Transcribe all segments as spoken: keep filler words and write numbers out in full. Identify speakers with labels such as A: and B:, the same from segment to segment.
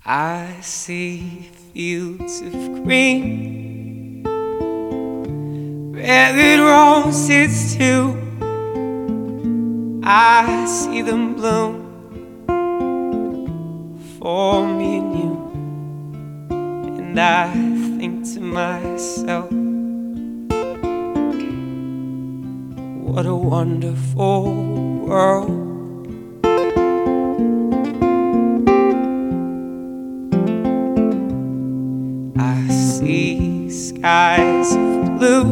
A: I see fields of green, red roses too. I see them bloom for me and you. And I think to myself, what a wonderful world. I see skies of blue,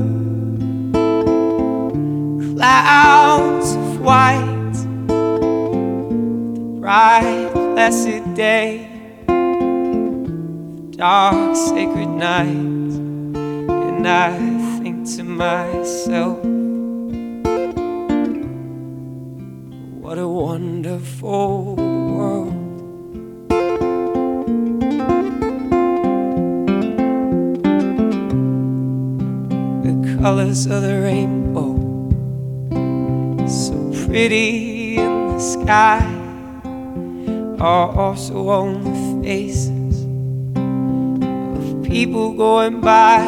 A: clouds of white, the bright blessed day, the dark sacred night. And I think to myself, what a wonderful world. The colors of the rainbow, so pretty in the sky, are also on the faces of people going by.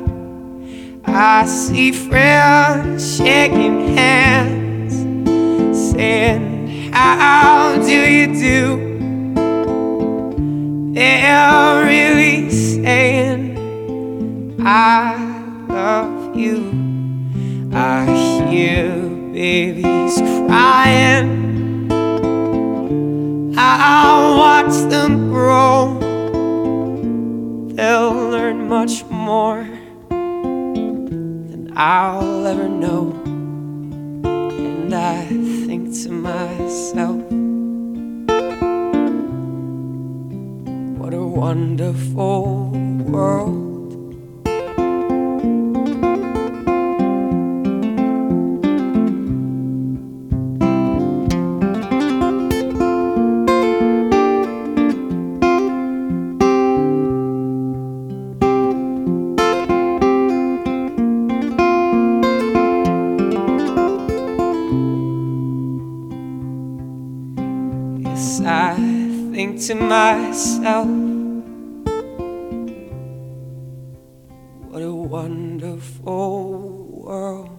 A: I see friends shaking hands, saying, how do you do? They're really saying, I love you. I hear babies crying, I'll watch them grow. They'll learn much more than I'll ever know. And I think to myself, what a wonderful world. I think to myself, what a wonderful world.